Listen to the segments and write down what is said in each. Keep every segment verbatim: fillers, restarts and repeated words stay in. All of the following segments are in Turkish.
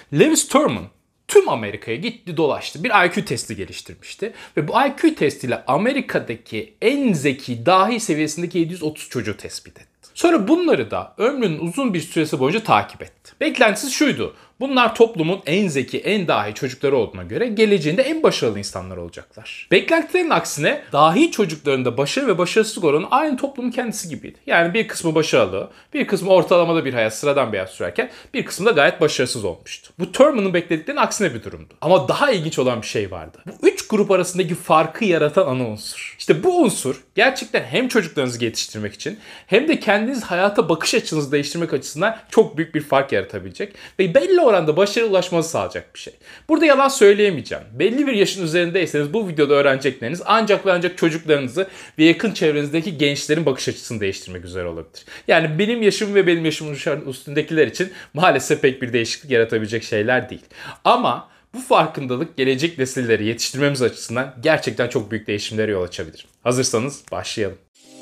Lewis Terman tüm Amerika'ya gitti dolaştı. Bir I Q testi geliştirmişti. Ve bu I Q testiyle Amerika'daki en zeki dahi seviyesindeki yedi yüz otuz çocuğu tespit etti. Sonra bunları da ömrünün uzun bir süresi boyunca takip etti. Beklentisi şuydu. Bunlar toplumun en zeki, en dahi çocukları olduğuna göre geleceğinde en başarılı insanlar olacaklar. Beklentilerin aksine dahi çocukların da başarı ve başarısızlık oranı aynı toplumun kendisi gibiydi. Yani bir kısmı başarılı, bir kısmı ortalamada bir hayat, sıradan bir hayat sürerken bir kısmı da gayet başarısız olmuştu. Bu Terman'ın beklediklerinin aksine bir durumdu. Ama daha ilginç olan bir şey vardı. Bu üç grup arasındaki farkı yaratan ana unsur. İşte bu unsur gerçekten hem çocuklarınızı yetiştirmek için hem de kendiniz hayata bakış açınızı değiştirmek açısından çok büyük bir fark yaratabilecek ve belli oranda başarıya ulaşmanızı sağlayacak bir şey. Burada yalan söyleyemeyeceğim. Belli bir yaşın üzerindeyseniz bu videoda öğrenecekleriniz ancak ve ancak çocuklarınızı ve yakın çevrenizdeki gençlerin bakış açısını değiştirmek üzere olabilir. Yani benim yaşım ve benim yaşımın üstündekiler için maalesef pek bir değişiklik yaratabilecek şeyler değil. Ama bu farkındalık gelecek nesilleri yetiştirmemiz açısından gerçekten çok büyük değişimlere yol açabilir. Hazırsanız başlayalım.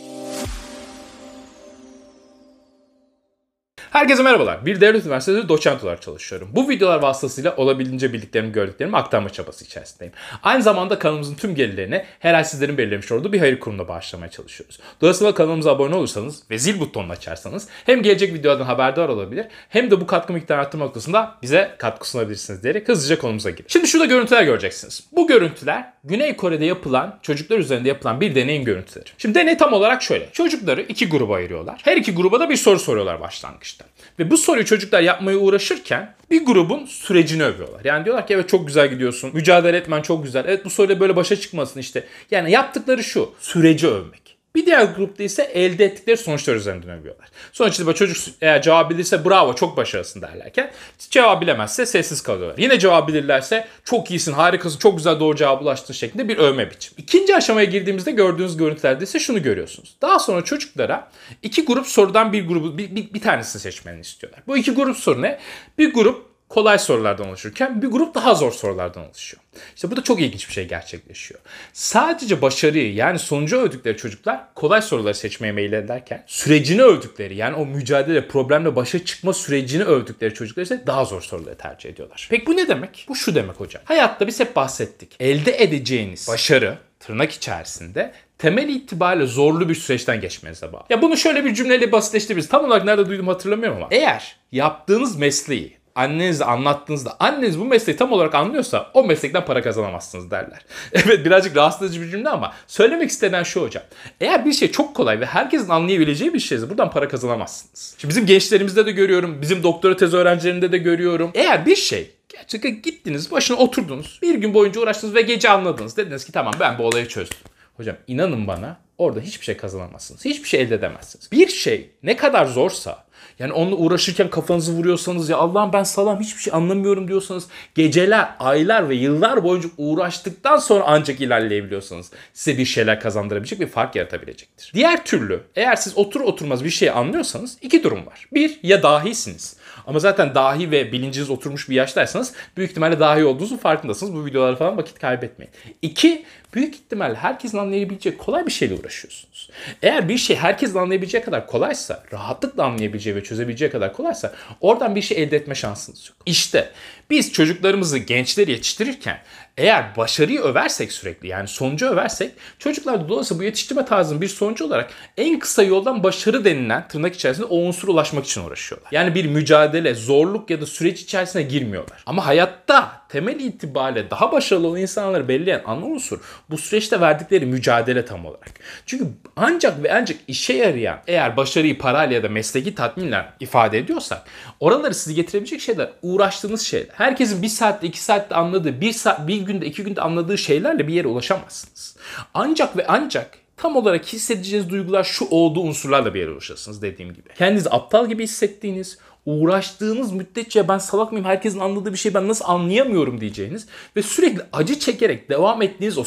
Herkese merhabalar. Bir devlet üniversitesinde doçent olarak çalışıyorum. Bu videolar vasıtasıyla olabildiğince bildiklerimi, gördüklerimi aktarma çabası içerisindeyim. Aynı zamanda kanalımızın tüm gelirlerini her ay sizlerin belirlemiş olduğu bir hayır kurumuna bağışlamaya çalışıyoruz. Dolayısıyla kanalımıza abone olursanız ve zil butonunu açarsanız hem gelecek videolardan haberdar olabilir hem de bu katkı miktarını arttırma noktasında bize katkı sunabilirsiniz diyerek hızlıca konumuza girelim. Şimdi şurada görüntüler göreceksiniz. Bu görüntüler Güney Kore'de yapılan, çocuklar üzerinde yapılan bir deneyin görüntüleri. Şimdi deney tam olarak şöyle. Çocukları iki gruba ayırıyorlar. Her iki gruba da bir soru soruyorlar başlangıçta. Ve bu soruyu çocuklar yapmaya uğraşırken bir grubun sürecini övüyorlar. Yani diyorlar ki evet çok güzel gidiyorsun. Mücadele etmen çok güzel. Evet bu soruyla böyle başa çıkmasın işte. Yani yaptıkları şu. Süreci övmek. Bir diğer grupta ise elde ettikleri sonuçlar üzerinden övüyorlar. Sonuç itibariyle çocuk eğer cevap bilirse bravo çok başarılısın derlerken cevap bilemezse sessiz kalıyorlar. Yine cevap bilirlerse çok iyisin, harikasın, çok güzel doğru cevaba ulaştın şeklinde bir övme biçimi. İkinci aşamaya girdiğimizde gördüğünüz görüntülerde ise şunu görüyorsunuz. Daha sonra çocuklara iki grup sorudan bir grubu bir, bir, bir tanesini seçmeni istiyorlar. Bu iki grup soru ne? Bir grup kolay sorulardan oluşurken bir grup daha zor sorulardan oluşuyor. İşte burada çok ilginç bir şey gerçekleşiyor. Sadece başarıyı yani sonucu övdükleri çocuklar kolay soruları seçmeye meyillederken sürecini övdükleri yani o mücadele problemle başa çıkma sürecini övdükleri çocuklar ise daha zor soruları tercih ediyorlar. Peki bu ne demek? Bu şu demek hocam. Hayatta biz hep bahsettik. Elde edeceğiniz başarı tırnak içerisinde temel itibariyle zorlu bir süreçten geçmenize bağlı. Ya bunu şöyle bir cümleyle basitleştirebiliriz. Tam olarak nerede duydum hatırlamıyorum ama eğer yaptığınız mesleği annenize anlattığınızda anneniz bu mesleği tam olarak anlıyorsa o meslekten para kazanamazsınız derler. Evet birazcık rahatsız edici bir cümle ama söylemek istenen şu hocam. Eğer bir şey çok kolay ve herkesin anlayabileceği bir şeyse buradan para kazanamazsınız. Şimdi bizim gençlerimizde de görüyorum, bizim doktora tez öğrencilerinde de görüyorum. Eğer bir şey gerçekten gittiniz başına oturdunuz, bir gün boyunca uğraştınız ve gece anladınız. Dediniz ki tamam ben bu olayı çözdüm. Hocam inanın bana orada hiçbir şey kazanamazsınız. Hiçbir şey elde edemezsiniz. Bir şey ne kadar zorsa yani onunla uğraşırken kafanızı vuruyorsanız ya Allah'ım ben salam hiçbir şey anlamıyorum diyorsanız geceler, aylar ve yıllar boyunca uğraştıktan sonra ancak ilerleyebiliyorsanız size bir şeyler kazandırabilecek bir fark yaratabilecektir. Diğer türlü eğer siz otur oturmaz bir şey anlıyorsanız iki durum var. Bir ya dahisiniz. Ama zaten dahi ve bilinciniz oturmuş bir yaştaysanız büyük ihtimalle dahi olduğunuzun farkındasınız. Bu videolara falan vakit kaybetmeyin. İki, büyük ihtimalle herkesin anlayabileceği kolay bir şeyle uğraşıyorsunuz. Eğer bir şey herkesin anlayabileceği kadar kolaysa, rahatlıkla anlayabileceği ve çözebileceği kadar kolaysa oradan bir şey elde etme şansınız yok. İşte biz çocuklarımızı, gençleri yetiştirirken eğer başarıyı översek sürekli yani sonucu översek çocuklar da dolayısıyla bu yetiştirme tarzının bir sonucu olarak en kısa yoldan başarı denilen tırnak içerisinde o unsura ulaşmak için uğraşıyorlar. Yani bir mücadele, zorluk ya da süreç içerisine girmiyorlar. Ama hayatta temel itibariyle daha başarılı olan insanları belirleyen ana unsur bu süreçte verdikleri mücadele tam olarak. Çünkü ancak ve ancak işe yarayan eğer başarıyı parayla ya da mesleki tatminle ifade ediyorsak oraları sizi getirebilecek şeyler uğraştığınız şeyler. Herkesin bir saatte iki saatte anladığı bir, saat, bir günde iki günde anladığı şeylerle bir yere ulaşamazsınız. Ancak ve ancak tam olarak hissedeceğiniz duygular şu olduğu unsurlarla bir yere ulaşırsınız dediğim gibi. Kendinizi aptal gibi hissettiğiniz, uğraştığınız müddetçe ben salak mıyım herkesin anladığı bir şeyi ben nasıl anlayamıyorum diyeceğiniz ve sürekli acı çekerek devam ettiğiniz o süreçte.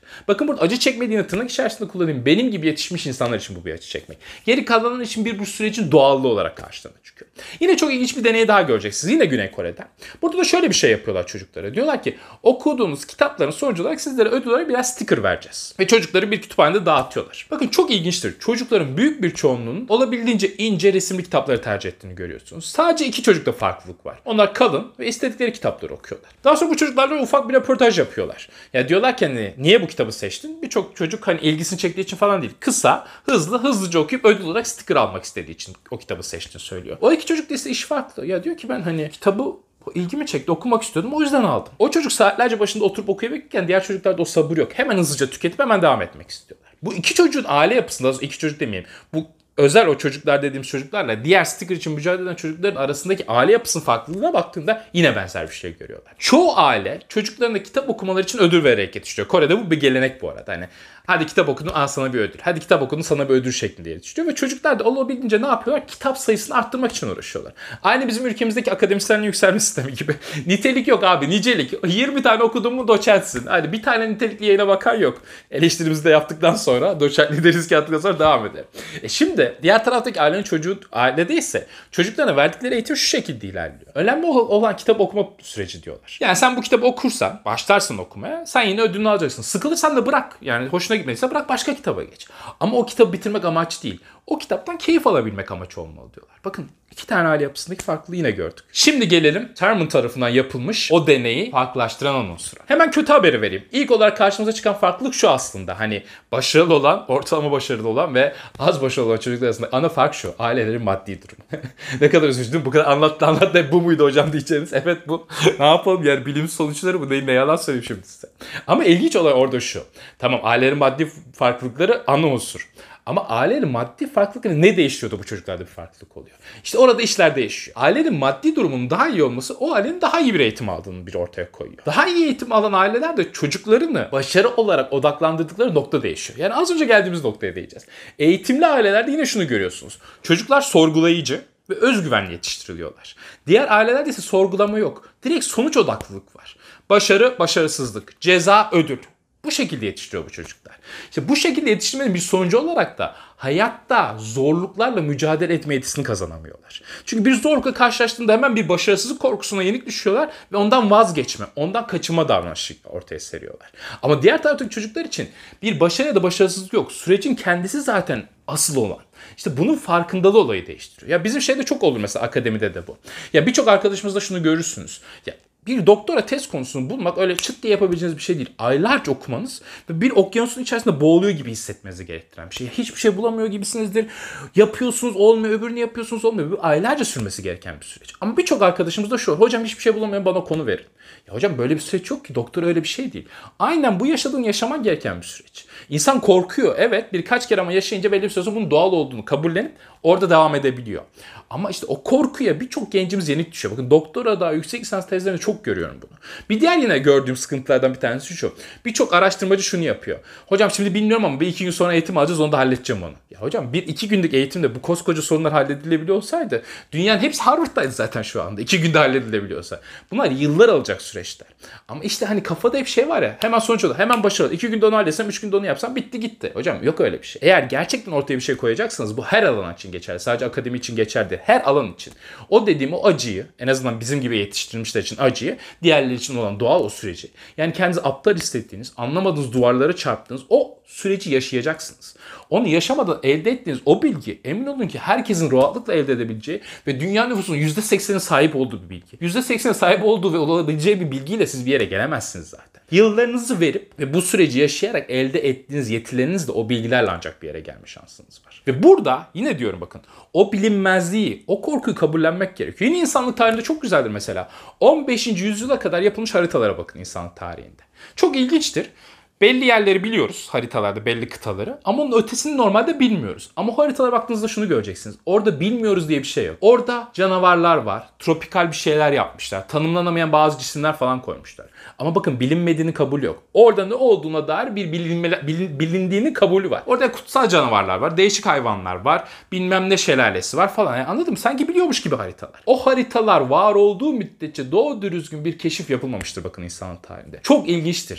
Bakın burada acı çekmediğini tırnak içerisinde kullanayım. Benim gibi yetişmiş insanlar için bu bir acı çekmek. Geri kalanlar için bir bu sürecin doğallığı olarak karşılarına çıkıyor. Yine çok ilginç bir deney daha göreceksiniz. Yine Güney Kore'den. Burada da şöyle bir şey yapıyorlar çocuklara. Diyorlar ki okuduğunuz kitapların sonucu olarak sizlere ödül olarak biraz sticker vereceğiz. Ve çocukları bir kütüphanede dağıtıyorlar. Bakın çok ilginçtir. Çocukların büyük bir çoğunluğunun olabildiğince ince resimli kitapları tercih ettiğini görüyorsunuz. Sadece iki çocukta farklılık var. Onlar kalın ve istedikleri kitapları okuyorlar. Daha sonra bu çocuklarla ufak bir röportaj yapıyorlar. Ya diyorlar ki hani niye bu kitabı seçtin? Birçok çocuk hani ilgisini çektiği için falan değil. Kısa, hızlı, hızlıca okuyup ödül olarak sticker almak istediği için o kitabı seçtiğini söylüyor. O iki çocuk da ise iş farklı. Ya diyor ki ben hani kitabı ilgimi çekti, okumak istiyordum, o yüzden aldım. O çocuk saatlerce başında oturup okuyabilirken diğer çocuklarda o sabır yok. Hemen hızlıca tüketip hemen devam etmek istiyorlar. Bu iki çocuğun aile yapısında, iki çocuk demeyeyim, bu özel o çocuklar dediğimiz çocuklarla diğer sticker için mücadele eden çocukların arasındaki aile yapısının farklılığına baktığında yine benzer bir şey görüyorlar. Çoğu aile çocuklarına kitap okumaları için ödül vererek yetiştiriyor. Kore'de bu bir gelenek bu arada. Hani hadi kitap okudun, al sana bir ödül. Hadi kitap okudun, sana bir ödül şeklinde yetiştiriyor. Ve çocuklar da olabildiğince ne yapıyorlar? Kitap sayısını arttırmak için uğraşıyorlar. Aynı bizim ülkemizdeki akademisyenlerin yükselme sistemi gibi. Nitelik yok abi, nicelik. yirmi tane okudun mu doçentsin. Hadi bir tane nitelikli yayına bakan yok. Eleştirimizi de yaptıktan sonra, doçentliği de riske attıktan sonra devam edelim. E şimdi diğer taraftaki ailenin çocuğu ailedeyse çocuklarına verdikleri eğitim şu şekilde ilerliyor. Önemli olan kitap okuma süreci diyorlar. Yani sen bu kitabı okursan, başlarsın okumaya, sen yine ödülünü alacaksın. Sıkılırsan da bırak. Yani hoşuna gitmediyse bırak başka kitaba geç. Ama o kitabı bitirmek amaç değil. O kitaptan keyif alabilmek amaç olmalı diyorlar. Bakın iki tane aile yapısındaki farklılığı yine gördük. Şimdi gelelim Terman tarafından yapılmış o deneyi farklılaştıran unsura. Hemen kötü haberi vereyim. İlk olarak karşımıza çıkan farklılık şu aslında. Hani başarılı olan, ortalama başarılı olan ve az başarılı olan çocuklar arasında ana fark şu. Ailelerin maddi durumu. Ne kadar üzüldüm. Bu kadar anlattı anlattı. Bu muydu hocam diyeceğiniz. Evet bu. Ne yapalım yani bilim sonuçları bu değil. Ne yalan söyleyeyim şimdi size. Ama ilginç olay orada şu. Tamam ailelerin maddi farklılıkları ana unsur. Ama ailenin maddi farklılıkları ne değiştiriyordu bu çocuklarda bir farklılık oluyor. İşte orada işler değişiyor. Ailenin maddi durumunun daha iyi olması o ailenin daha iyi bir eğitim aldığını bir ortaya koyuyor. Daha iyi eğitim alan aileler de çocuklarını başarı olarak odaklandırdıkları nokta değişiyor. Yani az önce geldiğimiz noktaya değineceğiz. Eğitimli ailelerde yine şunu görüyorsunuz. Çocuklar sorgulayıcı ve özgüvenli yetiştiriliyorlar. Diğer ailelerde ise sorgulama yok. Direkt sonuç odaklılık var. Başarı, başarısızlık, ceza, ödül. Bu şekilde yetiştiriyor bu çocuklar. İşte bu şekilde yetiştirmenin bir sonucu olarak da hayatta zorluklarla mücadele etme yetisini kazanamıyorlar. Çünkü bir zorlukla karşılaştığında hemen bir başarısızlık korkusuna yenik düşüyorlar ve ondan vazgeçme, ondan kaçınma davranışı ortaya seriyorlar. Ama diğer taraftaki çocuklar için bir başarı ya da başarısızlık yok. Sürecin kendisi zaten asıl olan. İşte bunun farkındalığı olayı değiştiriyor. Ya bizim şeyde çok olur mesela akademide de bu. Ya birçok arkadaşımızda şunu görürsünüz. Ya bir doktora tez konusunu bulmak öyle çıt diye yapabileceğiniz bir şey değil. Aylarca okumanız ve bir okyanusun içerisinde boğuluyor gibi hissetmenizi gerektiren bir şey. Hiçbir şey bulamıyor gibisinizdir. Yapıyorsunuz olmuyor, öbürünü yapıyorsunuz olmuyor. Bu aylarca sürmesi gereken bir süreç. Ama birçok arkadaşımız da şu. Hocam hiçbir şey bulamıyorum bana konu verin. Ya hocam böyle bir süreç yok ki. Doktora öyle bir şey değil. Aynen bu yaşadığın yaşaman gereken bir süreç. İnsan korkuyor. Evet birkaç kere ama yaşayınca belli bir süre sonra bunun doğal olduğunu kabullenip orada devam edebiliyor. Ama işte o korkuya birçok gencimiz yenik düşüyor. Bakın doktora da yüksek lisans tezlerinde çok görüyorum bunu. Bir diğer yine gördüğüm sıkıntılardan bir tanesi şu. Birçok araştırmacı şunu yapıyor. Hocam şimdi bilmiyorum ama bir iki gün sonra eğitim alacağız onu da halledeceğim onu. Ya hocam bir iki günlük eğitimde bu koskoca sorunlar halledilebiliyor olsaydı dünyanın hepsi Harvard'daydı zaten şu anda. iki günde halledilebiliyorsa. Bunlar yıllar alacak süreçler. Ama işte hani kafada hep şey var ya hemen sonuç olur. Hemen başarılı. iki günde onu halletsem üç günde onu yapsam bitti gitti. Hocam yok öyle bir şey. Eğer gerçekten ortaya bir şey koyacaksanız bu her alan için geçerli. Sadece akademi için geçerli değil. Her alan için. O dediğim o acıyı en azından bizim gibi yetiştirilmişler için acıyı diğerleri için olan doğal o süreci. Yani kendinizi aptal hissettiğiniz, anlamadığınız duvarlara çarptığınız o süreci yaşayacaksınız. Onu yaşamadan elde ettiğiniz o bilgi emin olun ki herkesin rahatlıkla elde edebileceği ve dünya nüfusunun yüzde seksenine sahip olduğu bir bilgi. yüzde seksene sahip olduğu ve olabileceği bir bilgiyle siz bir yere gelemezsiniz zaten. Yıllarınızı verip ve bu süreci yaşayarak elde ettiğiniz yetilerinizle o bilgilerle ancak bir yere gelme şansınız var. Ve burada yine diyorum bakın o bilinmezliği, o korkuyu kabullenmek gerekiyor. Yine insanlık tarihinde çok güzeldir mesela. on beşinci yüzyıla kadar yapılmış haritalara bakın insanlık tarihinde. Çok ilginçtir. Belli yerleri biliyoruz haritalarda, belli kıtaları ama onun ötesini normalde bilmiyoruz. Ama o haritalara baktığınızda şunu göreceksiniz. Orada bilmiyoruz diye bir şey yok. Orada canavarlar var, tropikal bir şeyler yapmışlar, tanımlanamayan bazı cisimler falan koymuşlar. Ama bakın bilinmediğini kabul yok. Orada ne olduğuna dair bir bilinme, bilin, bilindiğini kabulü var. Orada kutsal canavarlar var, değişik hayvanlar var, bilmem ne şelalesi var falan. Yani anladın mı? Sanki biliyormuş gibi haritalar. O haritalar var olduğu müddetçe doğru düzgün bir keşif yapılmamıştır bakın insanlık tarihinde. Çok ilginçtir.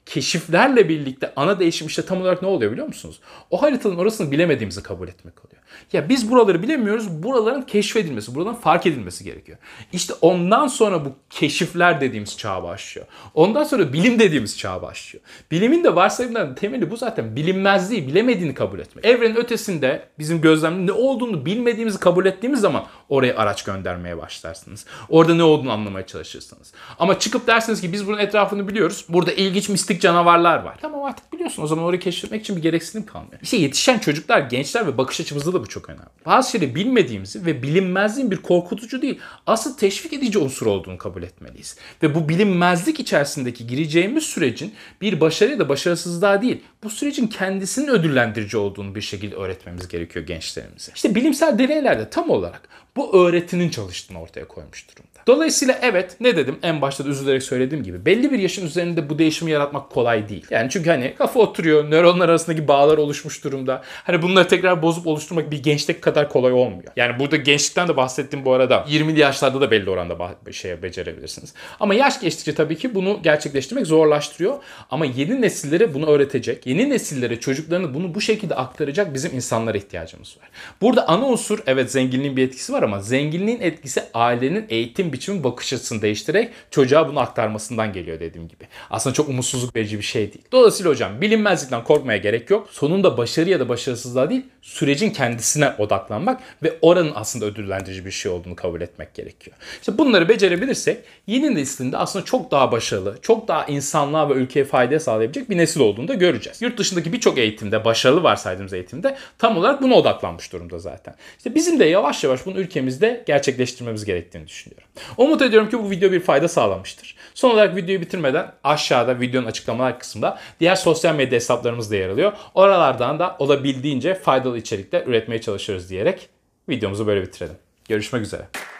keşiflerle birlikte ana değişim işte tam olarak ne oluyor biliyor musunuz? O haritanın orasını bilemediğimizi kabul etmek oluyor. Ya biz buraları bilemiyoruz, buraların keşfedilmesi, buraların fark edilmesi gerekiyor. İşte ondan sonra bu keşifler dediğimiz çağ başlıyor. Ondan sonra bilim dediğimiz çağ başlıyor. Bilimin de varsayımların temeli bu zaten. Bilinmezliği, bilemediğini kabul etmek. Evrenin ötesinde bizim gözlemde ne olduğunu bilmediğimizi kabul ettiğimiz zaman oraya araç göndermeye başlarsınız. Orada ne olduğunu anlamaya çalışırsınız. Ama çıkıp dersiniz ki biz bunun etrafını biliyoruz. Burada ilginç mistik canavarlar var. Tamam artık biliyorsun. O zaman orayı keşfetmek için bir gereksinim kalmıyor. İşte yetişen çocuklar, gençler ve bakış açımızda da bu çok önemli. Bazı şeyleri bilmediğimizi ve bilinmezliğin bir korkutucu değil, asıl teşvik edici unsur olduğunu kabul etmeliyiz. Ve bu bilinmezlik içerisindeki gireceğimiz sürecin bir başarı ya da başarısızlığa değil, bu sürecin kendisinin ödüllendirici olduğunu bir şekilde öğretmemiz gerekiyor gençlerimize. İşte bilimsel deneylerde tam olarak bu öğretinin çalıştığını ortaya koymuş durumda. Dolayısıyla evet, ne dedim en başta da üzülerek söylediğim gibi belli bir yaşın üzerinde bu değişimi yaratmak kolay değil. Yani çünkü hani kafa oturuyor, nöronlar arasındaki bağlar oluşmuş durumda. Hani bunları tekrar bozup oluşturmak bir gençlik kadar kolay olmuyor. Yani burada gençlikten de bahsettiğim bu arada yirmili yaşlarda da belli oranda bir şeye becerebilirsiniz. Ama yaş geçtikçe tabii ki bunu gerçekleştirmek zorlaştırıyor. Ama yeni nesillere bunu öğretecek, yeni nesillere çocuklarını bunu bu şekilde aktaracak bizim insanlara ihtiyacımız var. Burada ana unsur evet zenginliğin bir etkisi var ama zenginliğin etkisi ailenin eğitim biçimi bakış açısını değiştirerek çocuğa bunu aktarmasından geliyor dediğim gibi. Aslında çok umutsuzluk verici bir şey değil. Dolayısıyla hocam bilinmezlikten korkmaya gerek yok. Sonunda başarı ya da başarısızlığa değil sürecin kendisine odaklanmak ve oranın aslında ödüllendirici bir şey olduğunu kabul etmek gerekiyor. İşte bunları becerebilirsek yeni neslinde aslında çok daha başarılı, çok daha insanlığa ve ülkeye fayda sağlayabilecek bir nesil olduğunu da göreceğiz. Yurt dışındaki birçok eğitimde, başarılı varsaydığımız eğitimde tam olarak buna odaklanmış durumda zaten. İşte bizim de yavaş yavaş bunu ülkemizde gerçekleştirmemiz gerektiğini düşünüyorum. Umut ediyorum ki bu video bir fayda sağlamıştır. Son olarak videoyu bitirmeden aşağıda videonun açıklamalar kısmında diğer sosyal medya hesaplarımız da yer alıyor. Oralardan da olabildiğince faydalı içerikler üretmeye çalışıyoruz diyerek videomuzu böyle bitirelim. Görüşmek üzere.